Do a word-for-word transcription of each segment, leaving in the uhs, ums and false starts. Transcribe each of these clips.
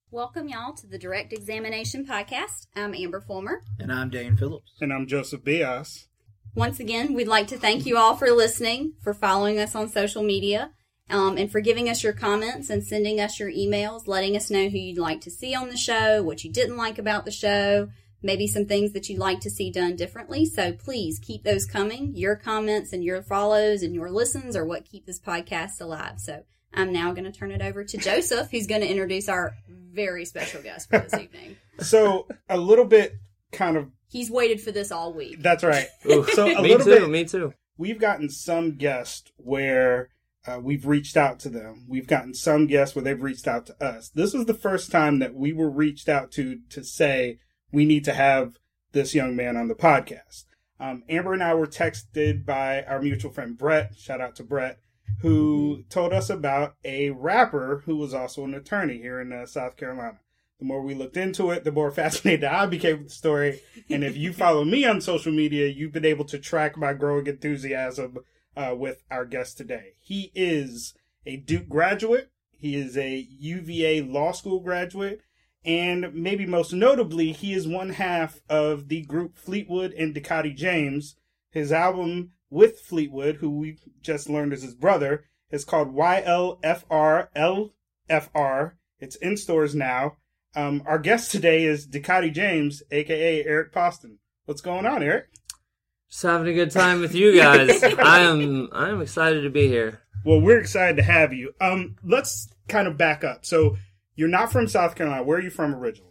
Welcome, y'all, to the Direct Examination Podcast. I'm Amber Fulmer. And I'm Dane Phillips. And I'm Joseph Bias. Once again, we'd like to thank you all for listening, for following us on social media, um, and for giving us your comments and sending us your emails, letting us know who you'd like to see on the show, what you didn't like about the show, maybe some things that you'd like to see done differently. So please keep those coming. Your comments and your follows and your listens are what keep this podcast alive. So I'm now going to turn it over to Joseph, who's going to introduce our very special guest for this evening. So a little bit kind of... He's waited for this all week. That's right. Ooh, so a me little too, bit, me too. We've gotten some guests where uh, we've reached out to them. We've gotten some guests where they've reached out to us. This was the first time that we were reached out to to say we need to have this young man on the podcast. Um, Amber and I were texted by our mutual friend Brett, shout out to Brett, who told us about a rapper who was also an attorney here in uh, South Carolina. The more we looked into it, the more fascinated I became with the story. And if you follow me on social media, you've been able to track my growing enthusiasm uh, with our guest today. He is a Duke graduate. He is a U V A law school graduate. And maybe most notably, he is one half of the group Fleetwood and Dakoti James. His album with Fleetwood, who we just learned is his brother, is called Y L F R L F R. It's in stores now. Um, our guest today is Dakoti James, a k a. Eric Poston. What's going on, Eric? Just having a good time with you guys. I am I am excited to be here. Well, we're excited to have you. Um, let's kind of back up. So, you're not from South Carolina. Where are you from originally?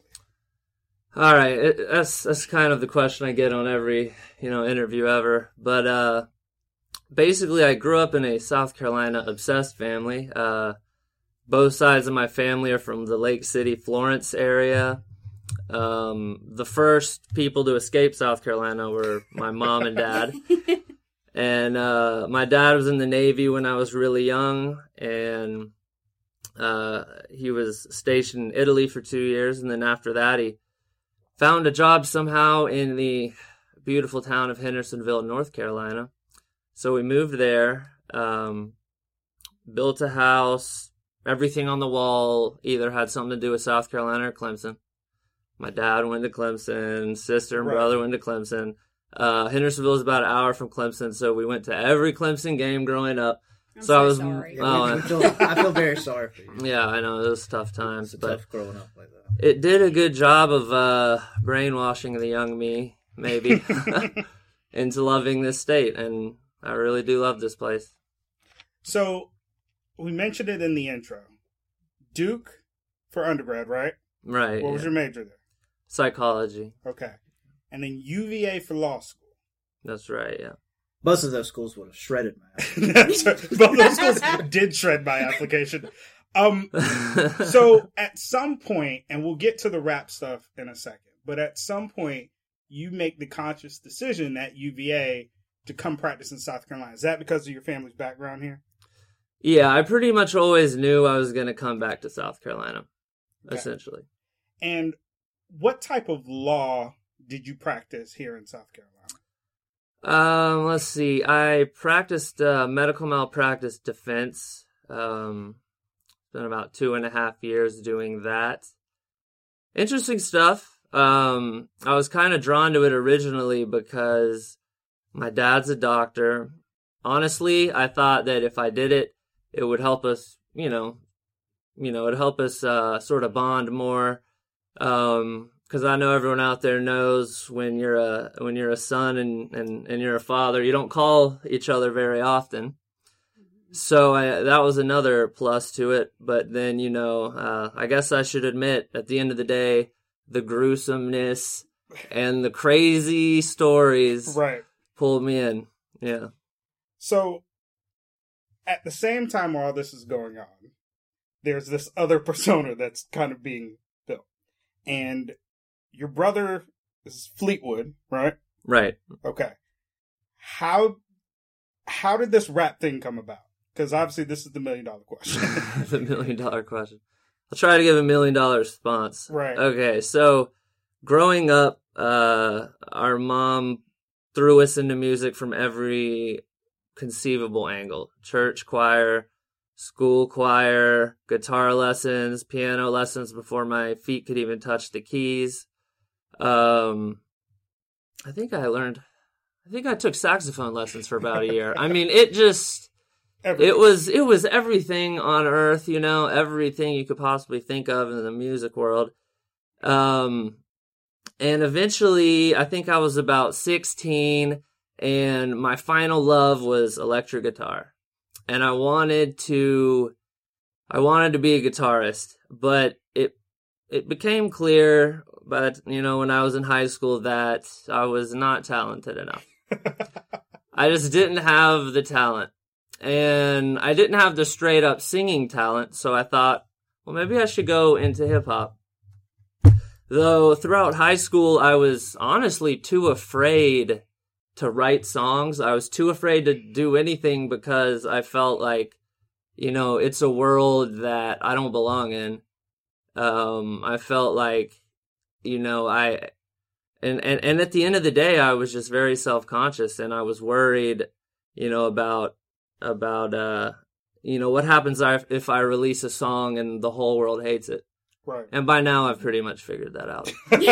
All right, it, that's that's kind of the question I get on every, you know, interview ever. But uh, basically, I grew up in a South Carolina obsessed family. Uh, both sides of my family are from the Lake City, Florence area. Um, the first people to escape South Carolina were my mom and dad. And uh, my dad was in the Navy when I was really young, and uh, he was stationed in Italy for two years. And then after that, he found a job somehow in the beautiful town of Hendersonville, North Carolina. So we moved there, um, built a house. Everything on the wall either had something to do with South Carolina or Clemson. My dad went to Clemson. Sister and Right. brother went to Clemson. Uh, Hendersonville is about an hour from Clemson, so we went to every Clemson game growing up. I'm so so I was, sorry. Yeah, oh, we- we feel, I feel very sorry for you. yeah, I know it was tough times, It's but tough growing up like that. it did a good job of uh, brainwashing the young me, maybe, into loving this state, and I really do love this place. So, we mentioned it in the intro. Duke for undergrad, right? Right. What was yeah. your major there? Psychology. Okay. And then U V A for law school. That's right, yeah. Most of those schools would have shredded my That's right. Both those schools did shred my application. Um, so at some point, and we'll get to the rap stuff in a second, but at some point, you make the conscious decision at U V A to come practice in South Carolina. Is that because of your family's background here? Yeah, I pretty much always knew I was going to come back to South Carolina, Okay. essentially. And what type of law did you practice here in South Carolina? Um, let's see. I practiced uh, medical malpractice defense. Um, spent about two and a half years doing that. Interesting stuff. Um, I was kind of drawn to it originally because my dad's a doctor. Honestly, I thought that if I did it, it would help us, you know, you know, it'd help us uh, sort of bond more. Um, because I know everyone out there knows when you're a when you're a son and, and, and you're a father, you don't call each other very often. So I, that was another plus to it. But then, you know, uh, I guess I should admit, at the end of the day, the gruesomeness and the crazy stories Right. pulled me in. Yeah. So, at the same time while this is going on, there's this other persona that's kind of being built. And your brother is Fleetwood, right? Right. Okay. How how did this rap thing come about? Because obviously this is the million dollar question. The million dollar question. I'll try to give a million dollar response. Right. Okay, so growing up, uh, our mom threw us into music from every conceivable angle. Church, choir, school choir, guitar lessons, piano lessons before my feet could even touch the keys. Um, I think I learned, I think I took saxophone lessons for about a year. I mean, it just, everything. it was, it was everything on earth, you know, everything you could possibly think of in the music world. Um, and eventually I think I was about sixteen and my final love was electric guitar. And I wanted to, I wanted to be a guitarist, but it, it became clear, but you know, when I was in high school that I was not talented enough. I just didn't have the talent, and I didn't have the straight up singing talent. So I thought, well, maybe I should go into hip hop. Though throughout high school, I was honestly too afraid to write songs. I was too afraid to do anything because I felt like, you know, it's a world that I don't belong in. Um, I felt like, you know, I, and, and, and at the end of the day, I was just very self-conscious, and I was worried, you know, about, about, uh, you know, what happens if I release a song and the whole world hates it. Right. And by now I've pretty much figured that out.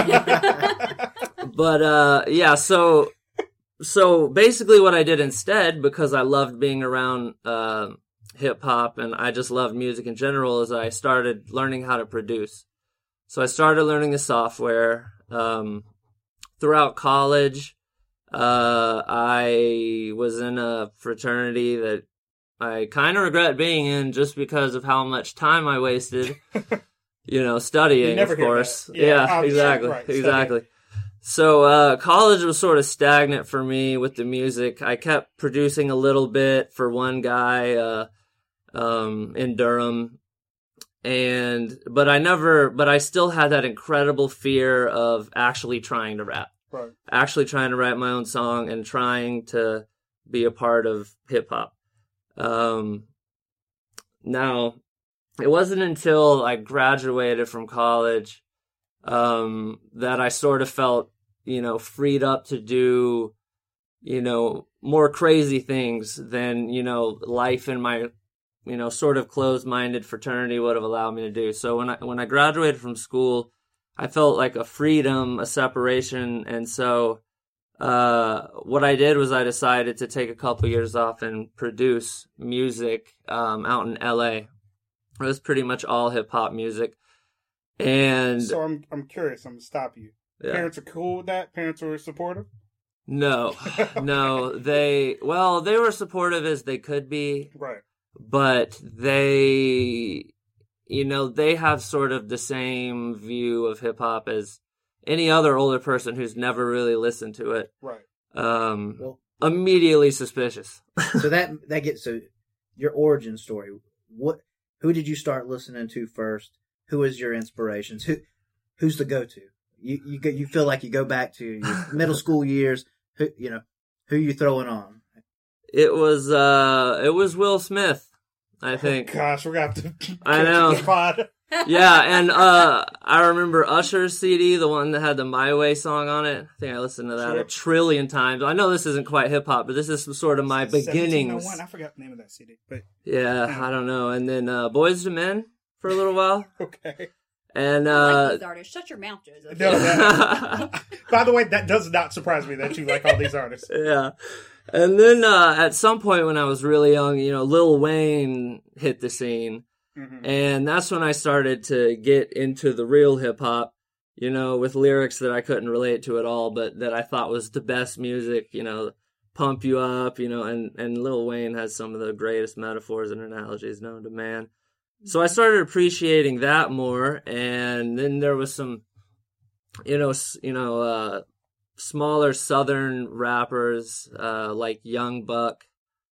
But, uh, yeah, so, So basically what I did instead, because I loved being around uh, hip-hop and I just loved music in general, is I started learning how to produce. So I started learning the software. Um, throughout college, uh, I was in a fraternity that I kind of regret being in just because of how much time I wasted, you know, studying, of course. Yeah, yeah exactly, right, exactly. Studying. So, uh, college was sort of stagnant for me with the music. I kept producing a little bit for one guy, uh, um, in Durham. And, but I never, but I still had that incredible fear of actually trying to rap. Right. Actually trying to write my own song and trying to be a part of hip hop. Um, now, it wasn't until I graduated from college, um, that I sort of felt, you know, freed up to do, you know, more crazy things than, you know, life in my, you know, sort of closed-minded fraternity would have allowed me to do. So when I, when I graduated from school, I felt like a freedom, a separation. And so, uh, what I did was I decided to take a couple years off and produce music, um, out in L A. It was pretty much all hip hop music. And so I'm, I'm curious, I'm gonna stop you. Yeah. Parents are cool with that? Parents were supportive? No, no, they, well, they were supportive as they could be. Right. But they, you know, they have sort of the same view of hip hop as any other older person who's never really listened to it. Right. Um, well, immediately suspicious. So that, that gets, so your origin story, what, who did you start listening to first? Who is your inspirations? Who, who's the go-to? You you go, you feel like you go back to your middle school years. Who you know? Who you throwing on? It was uh, it was Will Smith, I think. Oh, gosh, we're gonna have to. I know. Yeah, and uh, I remember Usher's C D, the one that had the My Way song on it. I think I listened to that sure. a trillion times. I know this isn't quite hip hop, but this is sort of my beginnings. I forgot the name of that C D, but yeah, yeah. I don't know. And then uh, Boyz two Men for a little while. Okay. And, uh, I like these artists. Shut your mouth, Joseph. No, that, by the way, that does not surprise me that you like all these artists. Yeah. And then, uh, at some point when I was really young, you know, Lil Wayne hit the scene. Mm-hmm. And that's when I started to get into the real hip hop, you know, with lyrics that I couldn't relate to at all, but that I thought was the best music, you know, pump you up, you know, and, and Lil Wayne has some of the greatest metaphors and analogies known to man. So I started appreciating that more, and then there was some, you know, you know, uh, smaller Southern rappers uh, like Young Buck,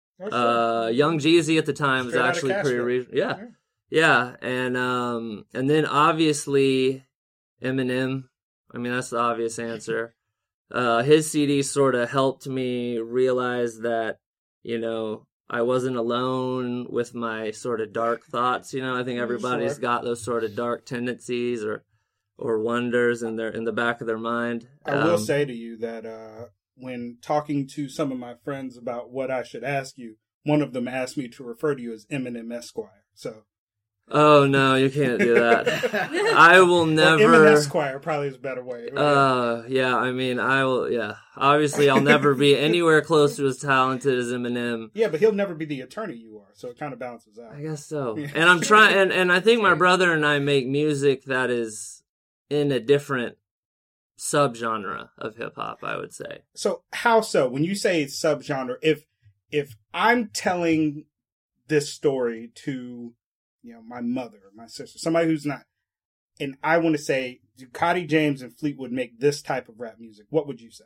uh, Young Jeezy at the time Straight was actually pretty, re- yeah, yeah, yeah, and um, and then obviously Eminem. I mean, that's the obvious answer. Uh, his C D sort of helped me realize that, you know, I wasn't alone with my sort of dark thoughts. You know, I think everybody's sure. got those sort of dark tendencies or or wonders in their in the back of their mind. I um, will say to you that uh, when talking to some of my friends about what I should ask you, one of them asked me to refer to you as Eminem Esquire. So. Oh no, you can't do that. I will never. Well, Eminem Esquire probably is a better way. Uh, yeah. I mean, I will. Yeah, obviously, I'll never be anywhere close to as talented as Eminem. Yeah, but he'll never be the attorney you are, so it kind of balances out. I guess so. And I'm trying, and and I think my brother and I make music that is in a different subgenre of hip hop, I would say. So how so? When you say subgenre, if if I'm telling this story to, you know, my mother, my sister, somebody who's not, and I want to say, do Cotty James and Fleetwood make this type of rap music? What would you say?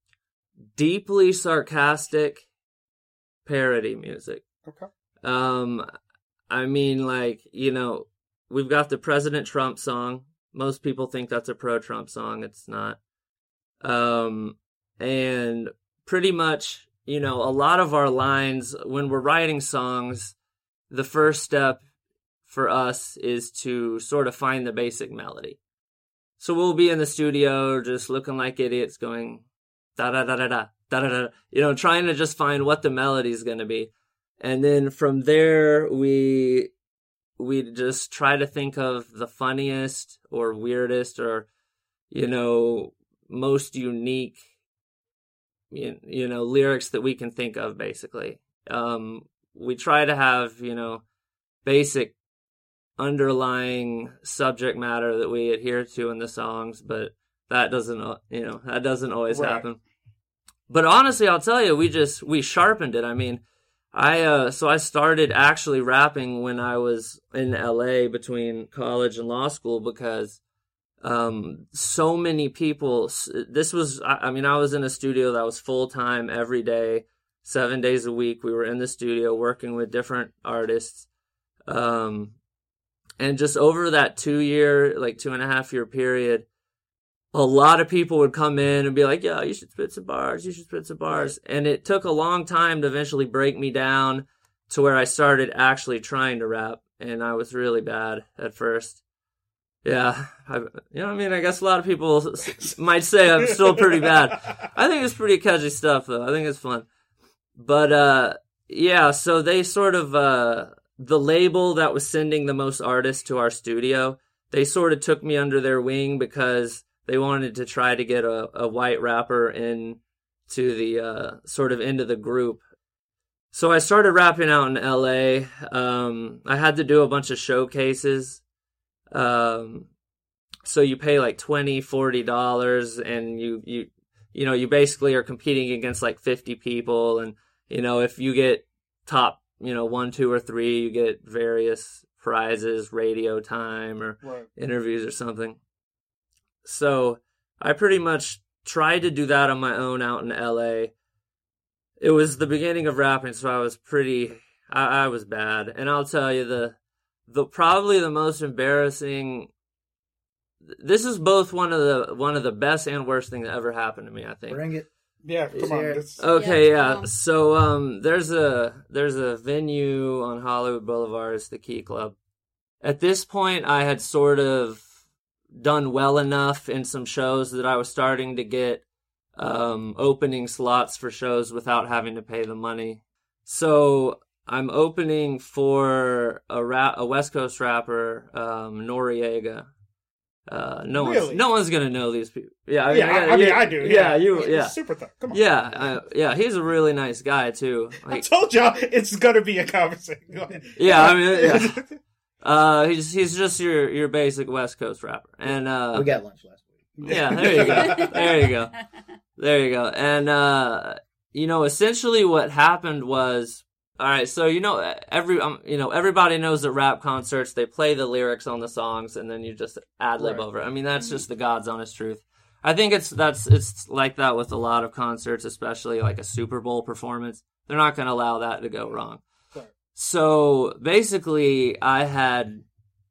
Deeply sarcastic parody music. Okay. Um, I mean, like, you know, we've got the President Trump song. Most people think that's a pro-Trump song. It's not. Um, and pretty much, you know, a lot of our lines, when we're writing songs, the first step for us is to sort of find the basic melody. So we'll be in the studio just looking like idiots going da da da da da da da da, you know, trying to just find what the melody is going to be. And then from there, we we just try to think of the funniest or weirdest or, you know, most unique, you, you know, lyrics that we can think of, basically. Um, we try to have, you know, basic underlying subject matter that we adhere to in the songs, but that doesn't, you know, that doesn't always Right. happen. But honestly, I'll tell you, we just, we sharpened it. I mean, I, uh, so I started actually rapping when I was in L A between college and law school because, um, so many people, this was, I, I mean, I was in a studio that was full time every day, seven days a week. We were in the studio working with different artists. Um, and just over that two year, like two and a half year period, a lot of people would come in and be like, yo, you should spit some bars, you should spit some bars. And it took a long time to eventually break me down to where I started actually trying to rap. And I was really bad at first. Yeah. I, you know what I mean? I guess a lot of people might say I'm still pretty bad. I think it's pretty catchy stuff, though. I think it's fun. But, uh, yeah, so they sort of, uh, the label that was sending the most artists to our studio, they sort of took me under their wing because they wanted to try to get a, a white rapper in to the uh, sort of into the group. So I started rapping out in L A. Um, I had to do a bunch of showcases. Um, so you pay like twenty dollars, forty dollars and you, you, you know, you basically are competing against like fifty people. And, you know, if you get top, you know, one, two, or three, you get various prizes, radio time or Right. interviews or something. So I pretty much tried to do that on my own out in L A. It was the beginning of rapping, so I was pretty, I, I was bad. And I'll tell you, the, the probably the most embarrassing, this is both one of the, one of the best and worst things that ever happened to me, I think. Bring it. Yeah, come on. there- That's, Okay, Yeah, yeah. um, So um, there's a there's a venue on Hollywood Boulevard. It's the Key Club. At this point, I had sort of done well enough in some shows that I was starting to get um, opening slots for shows without having to pay the money. So I'm opening for a rap, a West Coast rapper, um, Noriega. Uh, no Really? one's no one's gonna know these people. Yeah, I mean, yeah, I, I mean, you- I do. Yeah, you. It's Yeah, super tough. Come on. yeah, uh, yeah. He's a really nice guy too. I Like, told y'all it's gonna be a conversation. Go ahead. yeah, I mean, yeah. Uh, he's he's just your your basic West Coast rapper, and uh, We got lunch last week. yeah, there you go, there you go, there you go, and uh, you know, essentially what happened was, all right, so you know, every um, you know, everybody knows at rap concerts they play the lyrics on the songs, and then you just ad lib Right. over it. I mean, that's just the God's honest truth. I think it's that's it's like that with a lot of concerts, especially like a Super Bowl performance. They're not going to allow that to go wrong. Right. So basically, I had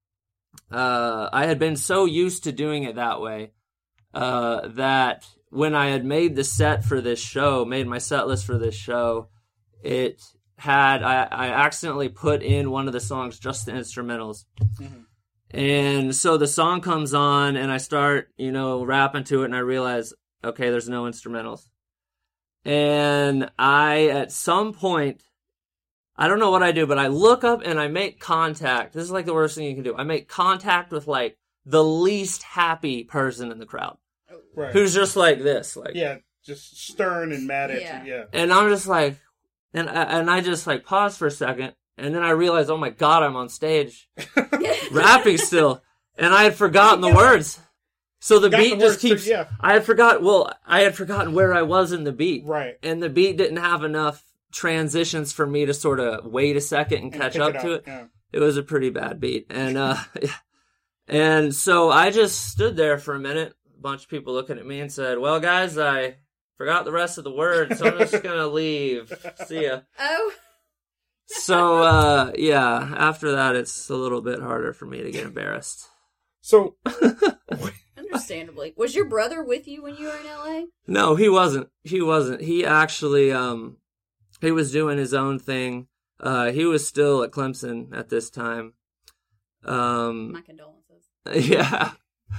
uh, I had been so used to doing it that way uh, that when I had made the set for this show, made my set list for this show, it had I, I accidentally put in one of the songs just the instrumentals. Mhm. And so the song comes on and I start, you know, rapping to it and I realize, okay, there's no instrumentals. And I, at some point, I don't know what I do, but I look up and I make contact. This is like the worst thing you can do. I make contact with like the least happy person in the crowd. Right. Who's just like this. Like, yeah, just stern and mad at Yeah. you. Yeah. and I'm just like, and I, and I just like pause for a second, and then I realize, oh my God, I'm on stage rapping still, and I had forgotten the words. So the Got beat the just words too, keeps. yeah. I had forgot. Well, I had forgotten where I was in the beat, Right. and the beat didn't have enough transitions for me to sort of wait a second and, And catch pick up it to up, it. yeah. It was a pretty bad beat, and uh, and so I just stood there for a minute. A bunch of people looking at me and said, "Well, guys, I forgot the rest of the words, so I'm just gonna leave. See ya." Oh. So, uh, yeah, after that, it's a little bit harder for me to get embarrassed. So, Understandably. Was your brother with you when you were in L A? No, he wasn't. He wasn't. He actually, um, he was doing his own thing. Uh, he was still at Clemson at this time. Um, My condolences. yeah.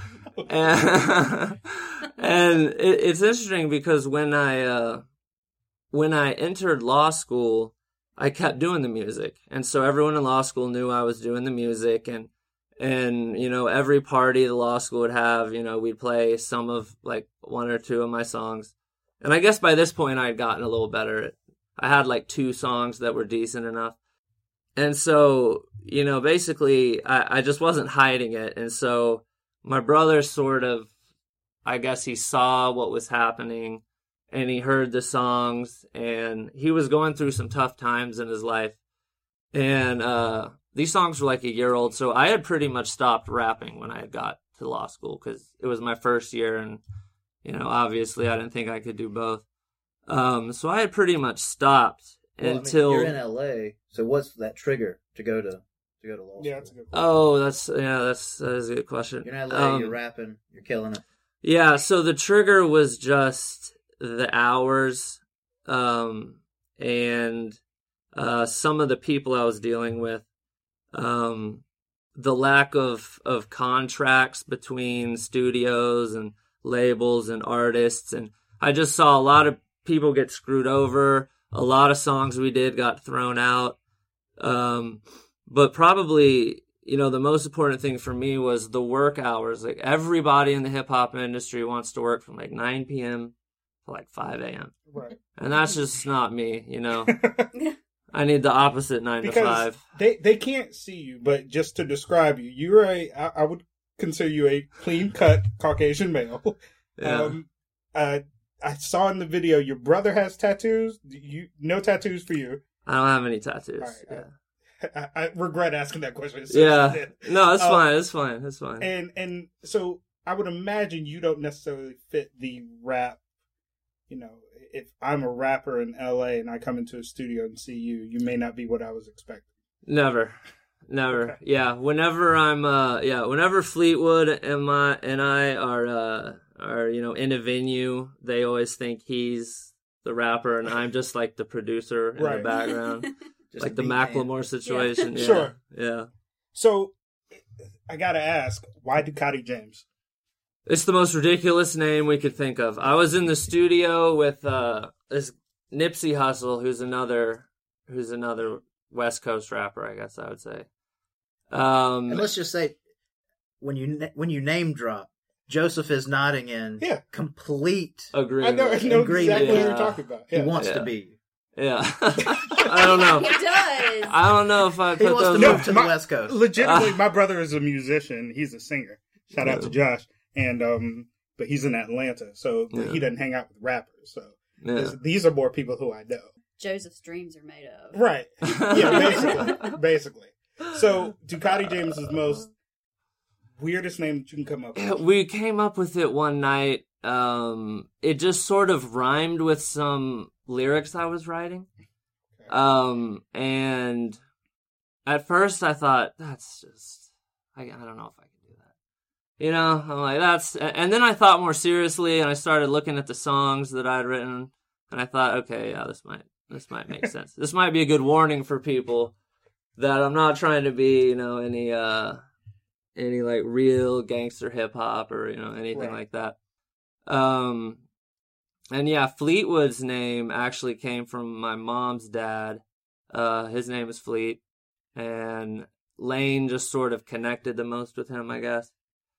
and and it, it's interesting because when I, uh, when I entered law school, I kept doing the music. And so everyone in law school knew I was doing the music, and, and, you know, every party the law school would have, you know, we'd play some of like one or two of my songs. And I guess by this point I had gotten a little better at, I had like two songs that were decent enough. And so, you know, basically I, I just wasn't hiding it. And so my brother sort of, I guess he saw what was happening, and he heard the songs, and he was going through some tough times in his life. And uh, these songs were like a year old, so I had pretty much stopped rapping when I had got to law school because it was my first year, and, you know, obviously I didn't think I could do both. Um, so I had pretty much stopped Well, until... I mean, you're in L A, so what's that trigger to go to to go to law school? yeah, that's a good point. Oh, that's, yeah, that's, that is a good question. You're in L A, Um, you're rapping, you're killing it. Yeah, so the trigger was just the hours, um, and uh, some of the people I was dealing with, um, the lack of, of contracts between studios and labels and artists, and I just saw a lot of people get screwed over. A lot of songs we did got thrown out, um, but probably, you know, the most important thing for me was the work hours. Like, everybody in the hip hop industry wants to work from like nine p.m. to like five a.m. Right. And that's just not me, you know. I need the opposite nine Because to five. they they can't see you, but just to describe you, you're a I, I would consider you a clean cut Caucasian male. Yeah. Um, uh, I saw in the video your brother has tattoos. You no tattoos for you. I don't have any tattoos. All right, yeah. I, I regret asking that question. as soon as I Yeah. did. No, it's Uh, fine. It's fine. It's fine. And and so I would imagine you don't necessarily fit the rap. You know, if I'm a rapper in L A and I come into a studio and see you, you may not be what I was expecting. Never. Never. Okay. Yeah. Whenever I'm, uh, yeah, whenever Fleetwood and my, and I are, uh, are, you know, in a venue, they always think he's the rapper and I'm just like the producer in Right. the background. Just Like a the beat man. Macklemore situation. Yeah. Sure. Yeah. So I gotta ask, why Ducati James? It's the most ridiculous name we could think of. I was in the studio with, uh, this Nipsey Hussle, who's another, who's another West Coast rapper, I guess I would say. Um, And let's just say, when you na- when you name drop, Joseph is nodding in Yeah. complete. agree. I know, I with know it. Agreement. exactly what you're Yeah. talking about. He Yeah. wants Yeah. to be. Yeah. I don't know. He does. I don't know if I He put wants to those. No, move to my- the West Coast. Legitimately, Ah. my brother is a musician. He's a singer. Shout out to Josh. And um, but he's in Atlanta, so Yeah. he doesn't hang out with rappers. So Yeah. this- these are more people who I know. Joseph's dreams are made of. Right. Yeah, basically. basically. So Ducati James is most weirdest name that you can come up with. We came up with it one night. Um, it just sort of rhymed with some lyrics I was writing. Um, and at first I thought, that's just, I, I don't know if I can do that. You know, I'm like, that's, and then I thought more seriously and I started looking at the songs that I'd written and I thought, okay, yeah, this might, this might make sense. This might be a good warning for people that I'm not trying to be, you know, any, uh, any like real gangster hip hop or, you know, anything Right. like that. Um, and yeah, Fleetwood's name actually came from my mom's dad. Uh, his name is Fleet, and Lane just sort of connected the most with him, I guess.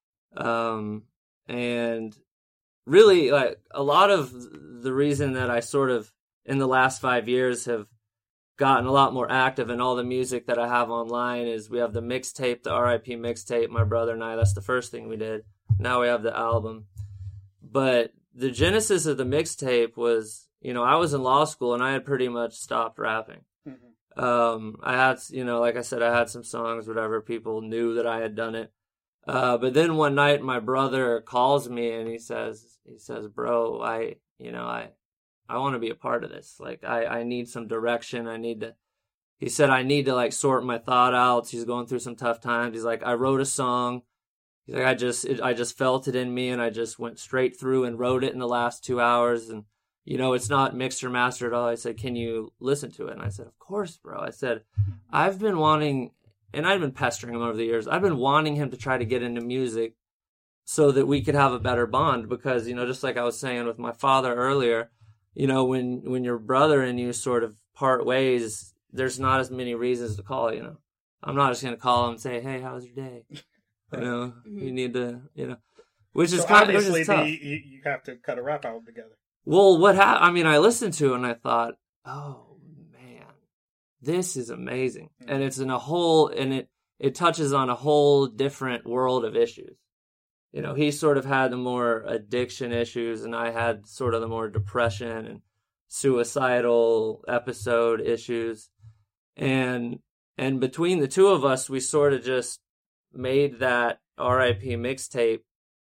Um, and really, like, a lot of the reason that I sort of, in the last five years, have gotten a lot more active in all the music that I have online is we have the mixtape, the R I P mixtape, my brother and I. That's the first thing we did. Now we have the album. But the genesis of the mixtape was, you know, I was in law school and I had pretty much stopped rapping. Mm-hmm. Um, I had, you know, like I said, I had some songs, whatever. People knew that I had done it. Uh, but then one night my brother calls me and he says, he says, bro, I, you know, I, I want to be a part of this. Like, I, I need some direction. I need to, he said, I need to like sort my thought out. He's going through some tough times. He's like, I wrote a song. He's like, I just, it, I just felt it in me and I just went straight through and wrote it in the last two hours. And, you know, it's not mixed or mastered at all. I said, can you listen to it? And I said, of course, bro. I said, I've been wanting, and I've been pestering him over the years. I've been wanting him to try to get into music so that we could have a better bond because, you know, just like I was saying with my father earlier, you know, when, when your brother and you sort of part ways, there's not as many reasons to call, you know. I'm not just going to call him and say, hey, how was your day? You know, mm-hmm. you need to, you know, which is so kind of which obviously is tough. The, you, you have to cut a rap album together. Well, what ha- I mean, I listened to it and I thought, oh, man, this is amazing. Mm-hmm. And it's in a whole, and it, it touches on a whole different world of issues. You know, he sort of had the more addiction issues and I had sort of the more depression and suicidal episode issues. And and between the two of us, we sort of just made that R I P mixtape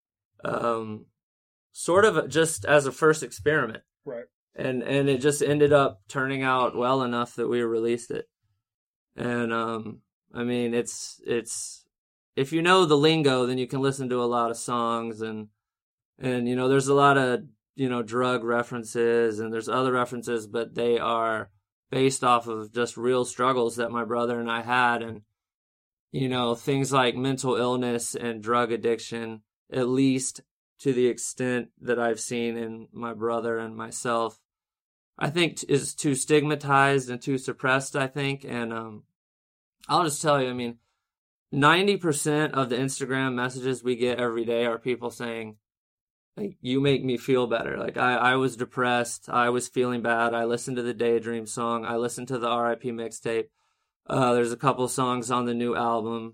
um, sort of just as a first experiment. Right. And and it just ended up turning out well enough that we released it. And um, I mean, it's it's if you know the lingo, then you can listen to a lot of songs and and you know, there's a lot of, you know, drug references and there's other references, but they are based off of just real struggles that my brother and I had. And, you know, things like mental illness and drug addiction, at least to the extent that I've seen in my brother and myself, I think is too stigmatized and too suppressed, I think. And um, I'll just tell you, I mean, ninety percent of the Instagram messages we get every day are people saying, like, you make me feel better. Like, I, I was depressed. I was feeling bad. I listened to the Daydream song. I listened to the R I P mixtape. Uh, there's a couple songs on the new album.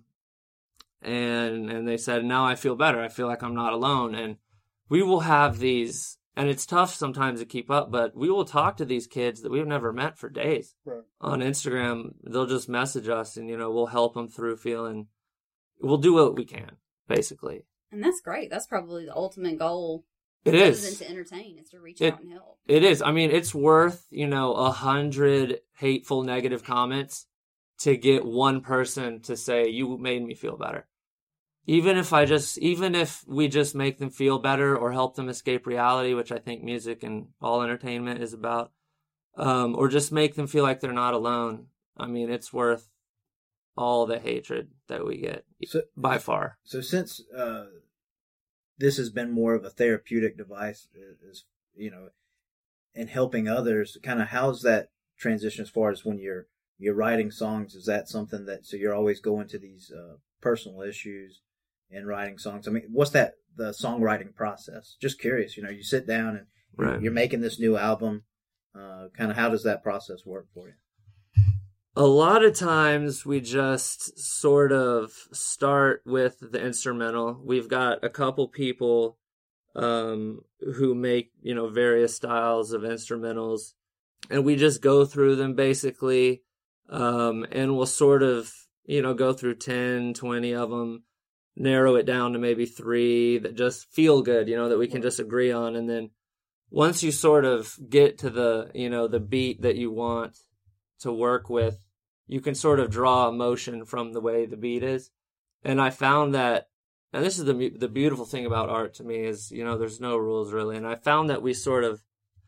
And and they said, now I feel better. I feel like I'm not alone. And we will have these, and it's tough sometimes to keep up, but we will talk to these kids that we've never met for days. Right. On Instagram. They'll just message us and, you know, we'll help them through feeling, we'll do what we can, basically. And that's great. That's probably the ultimate goal. It is. Other than to entertain, is to reach it, out and help. It is. I mean, it's worth, you know, a hundred hateful negative comments to get one person to say, you made me feel better. Even if I just, even if we just make them feel better or help them escape reality, which I think music and all entertainment is about, um, or just make them feel like they're not alone. I mean, it's worth all the hatred that we get, so, by far. So since uh, this has been more of a therapeutic device, is you know, in helping others, kind of how's that transition as far as when you're you're writing songs? Is that something that, so you're always going to these uh, personal issues in writing songs? I mean, what's that, the songwriting process? Just curious, you know, you sit down and right. you're making this new album. Uh, kind of how does that process work for you? A lot of times we just sort of start with the instrumental. We've got a couple people um, who make, you know, various styles of instrumentals, and we just go through them basically, um, and we'll sort of, you know, go through ten, twenty of them, narrow it down to maybe three that just feel good, you know, that we can just agree on. And then once you sort of get to the, you know, the beat that you want to work with, you can sort of draw emotion from the way the beat is. And I found that, and this is the the beautiful thing about art to me is, you know, there's no rules really. And I found that we sort of,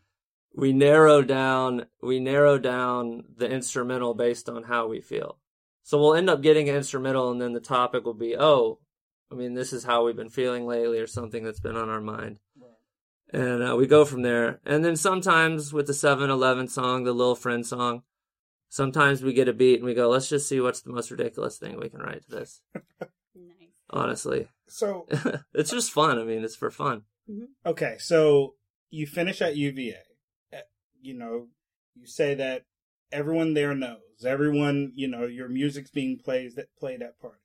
we narrow down, we narrow down the instrumental based on how we feel. So we'll end up getting an instrumental and then the topic will be, oh, I mean, this is how we've been feeling lately or something that's been on our mind. Right. And uh, we go from there. And then sometimes with the seven eleven song, the Lil Friend song, sometimes we get a beat and we go, let's just see what's the most ridiculous thing we can write to this. Nice. Honestly. So it's just fun. I mean, it's for fun. okay, so you finish at U V A. You know, you say that everyone there knows. Everyone, you know, your music's being played that played at parties.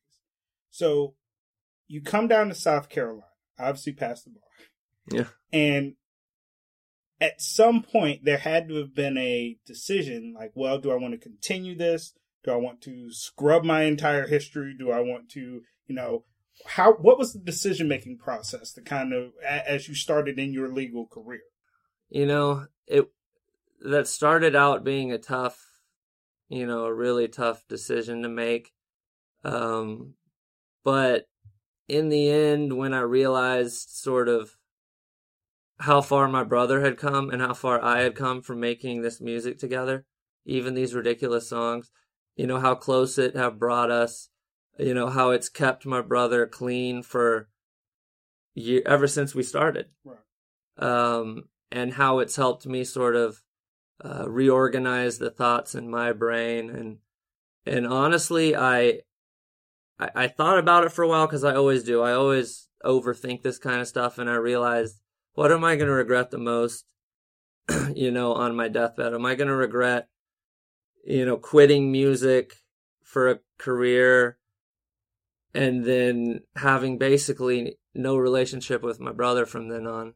So you come down to South Carolina, obviously past the bar. Yeah. And at some point there had to have been a decision like, well, do I want to continue this? Do I want to scrub my entire history? Do I want to, you know, how, what was the decision making process to kind of, as you started in your legal career? You know, it, that started out being a tough, you know, a really tough decision to make. Um, but in the end, when I realized sort of how far my brother had come and how far I had come from making this music together, even these ridiculous songs, you know, how close it have brought us, you know, how it's kept my brother clean for year, ever since we started. Right. Um, and how it's helped me sort of uh, reorganize the thoughts in my brain. And, and honestly, I, I, I thought about it for a while because I always do. I always overthink this kind of stuff. And I realized, what am I going to regret the most, you know, on my deathbed? Am I going to regret, you know, quitting music for a career and then having basically no relationship with my brother from then on?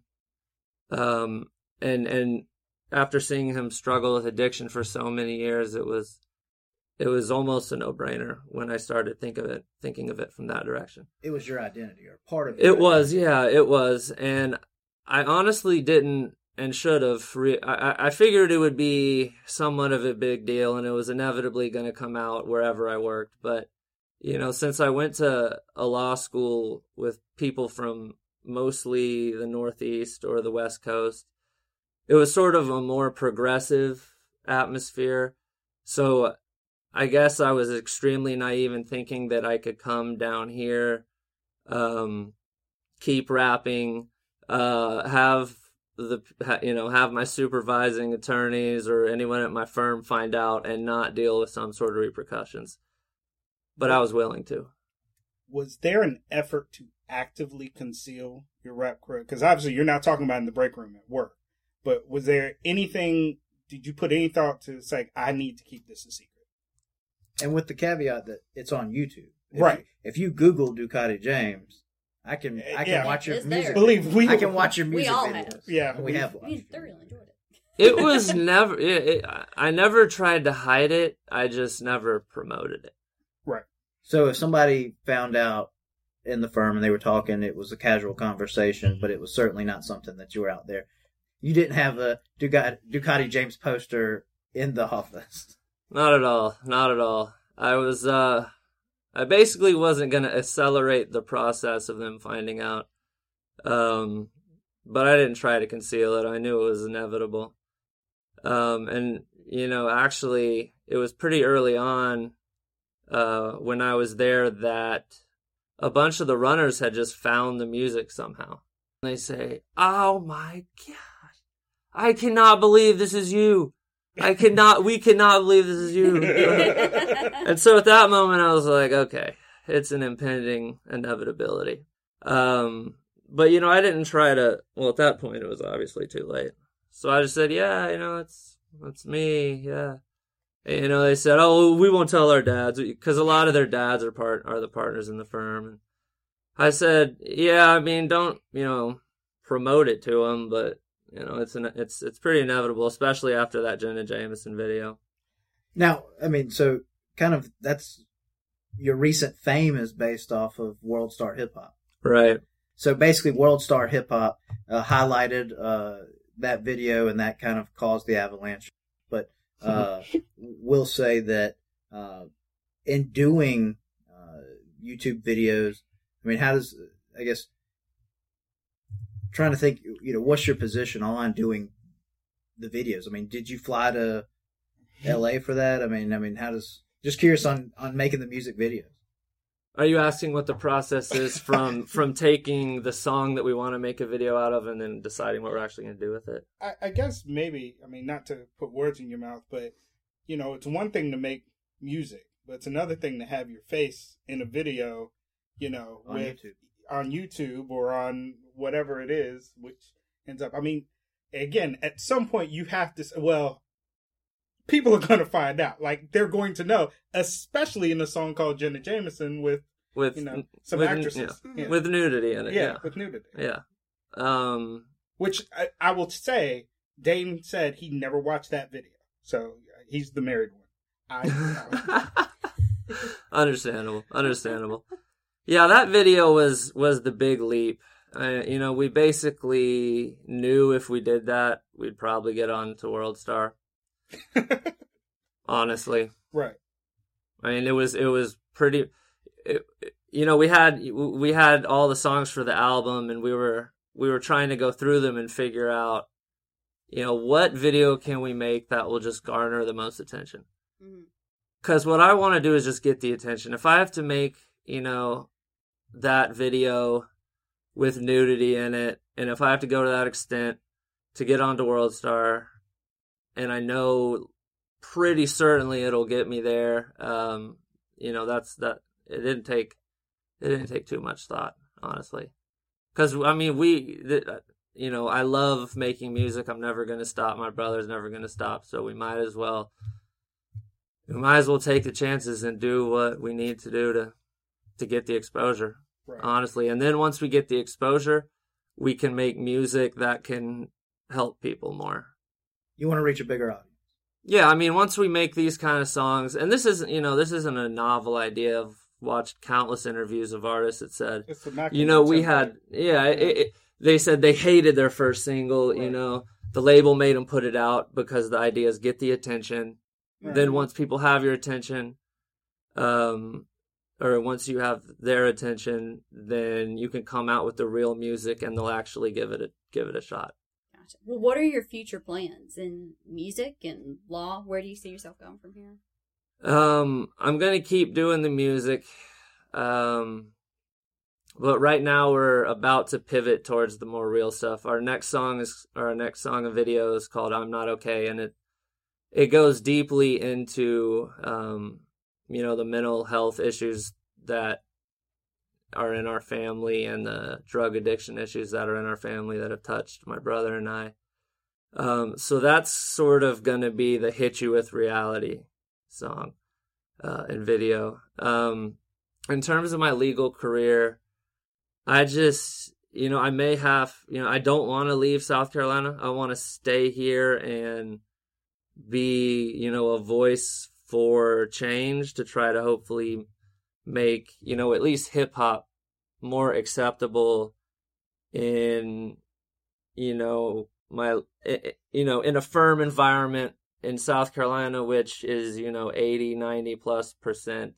Um, and, and after seeing him struggle with addiction for so many years, it was, it was almost a no-brainer when I started think of it, thinking of it from that direction. It was your identity or part of it. It was, yeah, it was. And I honestly didn't and should have. Re- I, I figured it would be somewhat of a big deal and it was inevitably going to come out wherever I worked. But, you know, since I went to a law school with people from mostly the Northeast or the West Coast, it was sort of a more progressive atmosphere. So I guess I was extremely naive in thinking that I could come down here, um, keep rapping, uh, have the, you know, have my supervising attorneys or anyone at my firm find out and not deal with some sort of repercussions. But I was willing to. Was there an effort to actively conceal your rap career? Because obviously you're not talking about in the break room at work, but was there anything, did you put any thought to say, I need to keep this a secret? And with the caveat that it's on YouTube. If Right. You, if you Google Ducati James, I can I can Yeah. watch your It's music. there. Believe we I can watch your We music all videos. have. Yeah. we have We watched. thoroughly enjoyed it. It was never, it, it, I never tried to hide it. I just never promoted it. Right. So if somebody found out in the firm and they were talking, it was a casual conversation, but it was certainly not something that you were out there. You didn't have a Ducati, Ducati James poster in the office. Not at all. Not at all. I was, uh, I basically wasn't going to accelerate the process of them finding out. Um, but I didn't try to conceal it. I knew it was inevitable. Um, and, you know, actually, it was pretty early on, uh, when I was there that a bunch of the runners had just found the music somehow. And they say, oh my God, I cannot believe this is you. I cannot, we cannot believe this is you. And so at that moment, I was like, okay, it's an impending inevitability. Um, but, you know, I didn't try to, well, at that point, it was obviously too late. So I just said, yeah, you know, it's, it's me, yeah. And, you know, they said, oh, we won't tell our dads, because a lot of their dads are part, are the partners in the firm. And I said, yeah, I mean, don't, you know, promote it to them, but, you know, it's an, it's it's pretty inevitable, especially after that Jenna Jameson video. Now, I mean, so kind of that's your recent fame is based off of World Star Hip Hop. Right. So basically, World Star Hip Hop uh, highlighted uh, that video, and that kind of caused the avalanche. But uh, we'll say that uh, in doing uh, YouTube videos, I mean, how does, I guess, trying to think, you know, what's your position on doing the videos? I mean, did you fly to L A for that? I mean, I mean, how does, just curious on, on making the music videos. Are you asking what the process is from from taking the song that we want to make a video out of and then deciding what we're actually going to do with it? I, I guess maybe, I mean, not to put words in your mouth, but you know, it's one thing to make music, but it's another thing to have your face in a video, you know, On with, YouTube. on YouTube or on whatever it is, which ends up, I mean, again, at some point you have to, well, people are going to find out. Like, they're going to know, especially in a song called Jenna Jameson with, with you know, some with, actresses. yeah, Yeah. with nudity in it. yeah, Yeah, with nudity. yeah. Um, Which I, I will say, Dane said he never watched that video. So he's the married one. I understandable, understandable. Yeah, that video was was the big leap. Uh, you know, we basically knew if we did that, we'd probably get on to World Star. Honestly, right. I mean, it was it was pretty. It, you know, we had we had all the songs for the album, and we were we were trying to go through them and figure out, you know, what video can we make that will just garner the most attention. Because what I want to do is just get the attention. If I have to make, you know, that video with nudity in it, and if I have to go to that extent to get onto World Star, and I know pretty certainly it'll get me there, um, you know, that's that. It didn't take, it didn't take too much thought, honestly. Because I mean, we, you know, I love making music. I'm never going to stop. My brother's never going to stop. So we might as well. We might as well take the chances and do what we need to do to to get the exposure, Right. honestly. And then once we get the exposure, we can make music that can help people more. You want to reach a bigger audience. Yeah, I mean, once we make these kind of songs, and this isn't, you know, this isn't a novel idea. I've watched countless interviews of artists that said, It's the Mac you know, we template. had, yeah, it, it, they said they hated their first single, Right. you know, the label made them put it out because the idea is get the attention. Right. Then once people have your attention, um, or once you have their attention, then you can come out with the real music, and they'll actually give it a give it a shot. Gotcha. Well, what are your future plans in music and law? Where do you see yourself going from here? Um, I'm gonna keep doing the music, um, but right now we're about to pivot towards the more real stuff. Our next song is our next song and video is called "I'm Not Okay," and it it goes deeply into um, you know, the mental health issues that are in our family and the drug addiction issues that are in our family that have touched my brother and I. Um, so that's sort of gonna be the hit you with reality song uh, and video. Um, in terms of my legal career, I just, you know, I may have, you know, I don't want to leave South Carolina. I want to stay here and be, you know, a voice for change to try to hopefully make, you know, at least hip hop more acceptable in, you know, my, you know, in a firm environment in South Carolina, which is, you know, eighty, ninety plus percent,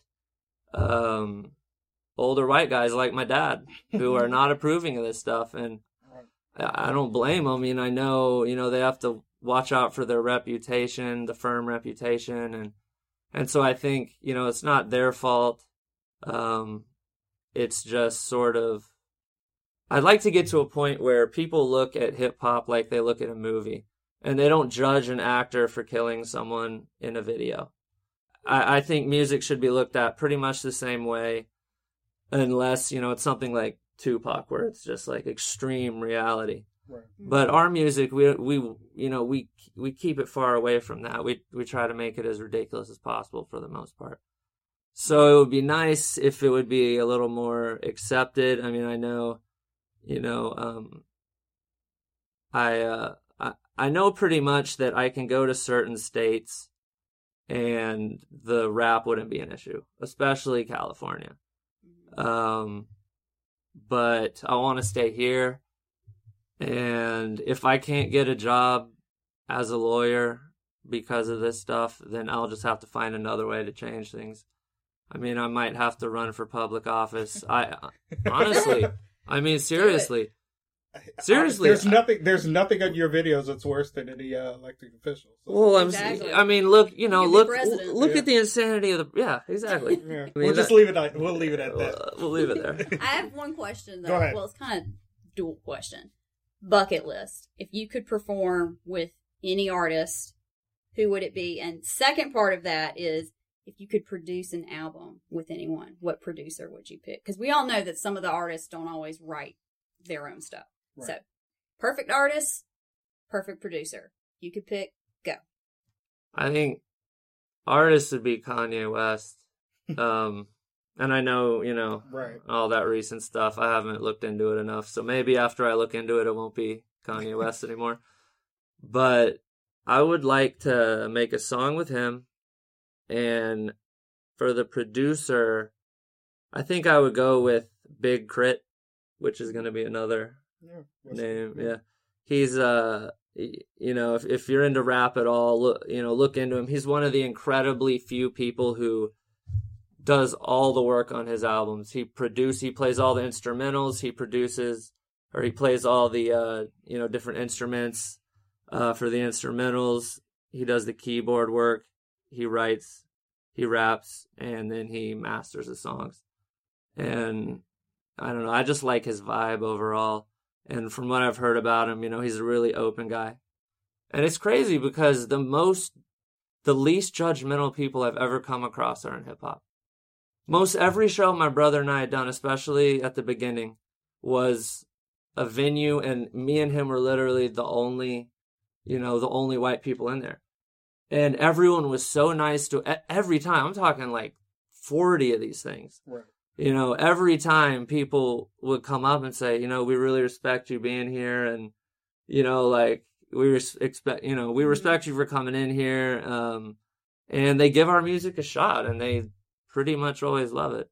um, older white guys like my dad who are not approving of this stuff. And I don't blame them. You know, I know, you know, they have to watch out for their reputation, the firm reputation. And, and so I think, you know, it's not their fault. Um, it's just sort of, I'd like to get to a point where people look at hip hop like they look at a movie, and they don't judge an actor for killing someone in a video. I, I think music should be looked at pretty much the same way, unless, you know, it's something like Tupac, where it's just like extreme reality. Right. But our music, we we you know we we keep it far away from that. We we try to make it as ridiculous as possible for the most part. So it would be nice if it would be a little more accepted. I mean, I know, you know, um, I uh, I I know pretty much that I can go to certain states, and the rap wouldn't be an issue, especially California. Um, but I want to stay here. And if I can't get a job as a lawyer because of this stuff, then I'll just have to find another way to change things. I mean, I might have to run for public office. I honestly, I mean, seriously, seriously. There's nothing. There's nothing on your videos that's worse than any uh, elected official. So. Well, I'm. Exactly. I mean, look. You know, You could be look. president. Look Yeah. at the insanity of the. Yeah, exactly. Yeah. I mean, we'll just that- leave it. At, we'll leave it at that. Uh, we'll leave it there. I have one question, though. Go ahead. Well, it's kind of dual question. Bucket list. If you could perform with any artist, who would it be? And second part of that is, if you could produce an album with anyone, what producer would you pick? Because we all know that some of the artists don't always write their own stuff. Right. So, perfect artist, perfect producer. You could pick, go. I think artist would be Kanye West. Um, and I know, you know, right. all that recent stuff. I haven't looked into it enough. So maybe after I look into it, it won't be Kanye West anymore. But I would like to make a song with him. And for the producer, I think I would go with Big Crit, which is going to be another yeah, name. Yeah. He's, uh, you know, if, if you're into rap at all, look, you know, look into him. He's one of the incredibly few people who does all the work on his albums. He produce, he plays all the instrumentals. He produces, or he plays all the, uh, you know, different instruments, uh, for the instrumentals. He does the keyboard work. He writes, he raps, and then he masters the songs. And I don't know, I just like his vibe overall. And from what I've heard about him, you know, he's a really open guy. And it's crazy because the most, the least judgmental people I've ever come across are in hip hop. Most every show my brother and I had done, especially at the beginning, was a venue, and me and him were literally the only, you know, the only white people in there. And everyone was so nice to every time. I'm talking like forty of these things. Right. You know, every time people would come up and say, you know, we really respect you being here. And, you know, like we res- expect, you know, we respect you for coming in here. Um, and they give our music a shot, and they pretty much always love it.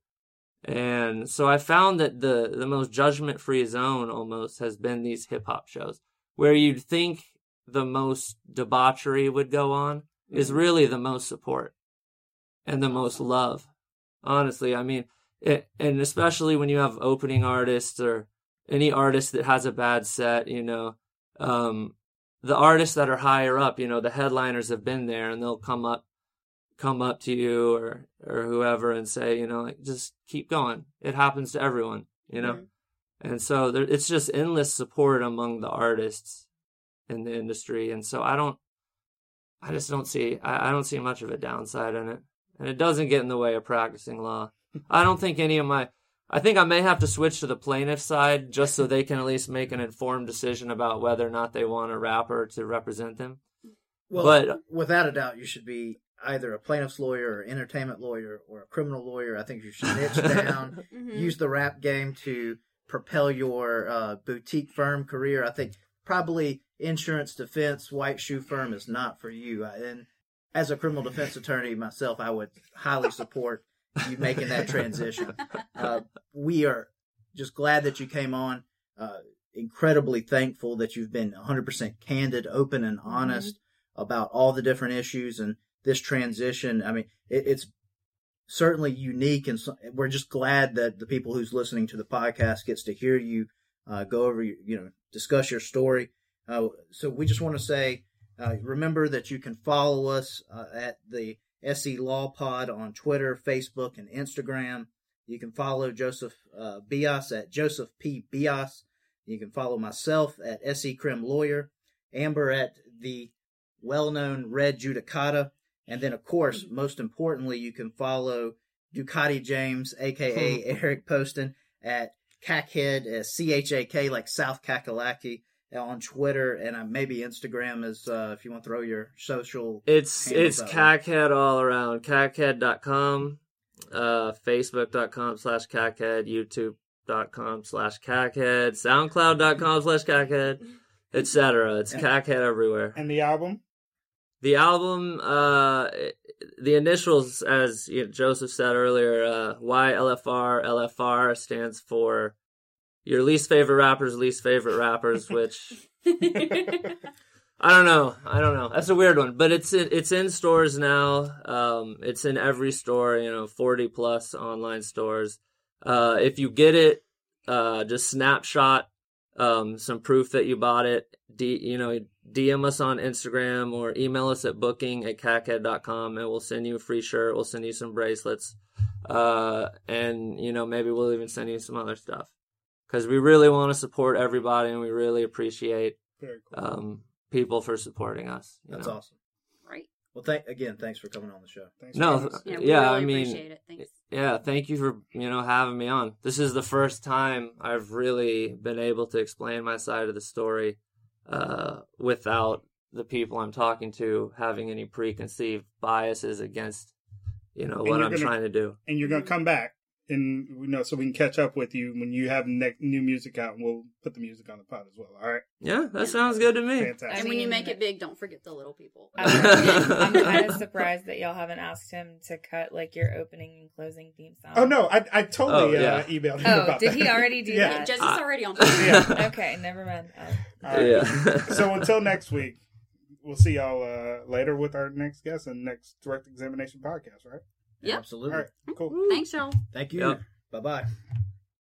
And so I found that the, the most judgment-free zone almost has been these hip hop shows, where you'd think the most debauchery would go on is really the most support and the most love. Honestly, I mean, it, and especially when you have opening artists or any artist that has a bad set, you know, um, the artists that are higher up, you know, the headliners have been there, and they'll come up, come up to you or, or whoever and say, you know, like, just keep going. It happens to everyone, you know? Mm-hmm. And so there, it's just endless support among the artists in the industry. And so I don't, I just don't see, I, I don't see much of a downside in it. And it doesn't get in the way of practicing law. I don't think any of my, I think I may have to switch to the plaintiff side just so they can at least make an informed decision about whether or not they want a rapper to represent them. Well, but without a doubt, you should be either a plaintiff's lawyer or entertainment lawyer or a criminal lawyer. I think you should niche down, mm-hmm. use the rap game to propel your uh, boutique firm career. I think probably insurance defense, white shoe firm is not for you. And as a criminal defense attorney myself, I would highly support you making that transition. Uh, we are just glad that you came on. Uh, incredibly thankful that you've been one hundred percent candid, open, and honest mm-hmm. about all the different issues and this transition. I mean, it, it's certainly unique, and so, we're just glad that the people who's listening to the podcast gets to hear you uh, go over, you, you know, discuss your story. Uh, so we just want to say, uh, remember that you can follow us uh, at the S E Law Pod on Twitter, Facebook, and Instagram. You can follow Joseph uh, Bias at Joseph P. Bias. You can follow myself at S E Crim Lawyer, Amber at the well-known Red Judicata, and then, of course, most importantly, you can follow Ducati James, a k a. Eric Poston, at Cackhead, uh, C H A K, like South Kakalaki, on Twitter, and uh, maybe Instagram is, uh, if you want to throw your social It's it's Cackhead all around. Cackhead dot com, uh, Facebook dot com slash Cackhead, YouTube dot com slash Cackhead, SoundCloud dot com slash Cackhead, et cetera. It's and, Cackhead everywhere. And the album? The album, uh, the initials, as you know, Joseph said earlier, uh, Y L F R, L F R stands for your least favorite rappers, least favorite rappers, which I don't know. I don't know. That's a weird one, but it's in, it's in stores now. Um, it's in every store, you know, forty plus online stores. Uh, if you get it, uh, just snapshot, um, some proof that you bought it. D, you know, D M us on Instagram or email us at booking at cackhead dot com, and we'll send you a free shirt. We'll send you some bracelets. Uh, and, you know, maybe we'll even send you some other stuff. Because we really want to support everybody, and we really appreciate Very cool. um, people for supporting us. You That's know? awesome. Right. Well, thank again. Thanks for coming on the show. Thanks for No, having us. Yeah, we yeah, really I mean, appreciate it. Thanks. yeah, thank you for, you know, having me on. This is the first time I've really been able to explain my side of the story uh, without the people I'm talking to having any preconceived biases against, you know, And what you're I'm gonna- trying to do. And you're gonna come back, and you know, so we can catch up with you when you have ne- new music out, and we'll put the music on the pod as well. All right, Yeah, that Yeah. sounds good to me. fantastic. And I when you mean- make it big, don't forget the little people. I'm, I'm kind of surprised that y'all haven't asked him to cut like your opening and closing theme song. Oh no, I I totally Oh, yeah. uh, emailed him Oh, about did that. he already do Yeah. that? Just I- it's already on. Yeah. Okay, never mind. Oh. All right. Yeah. So until next week, we'll see y'all uh, later with our next guest and next direct examination podcast. Right? Yep. Absolutely. All right. Cool. Thanks, y'all. Thank you. Yep. Bye bye.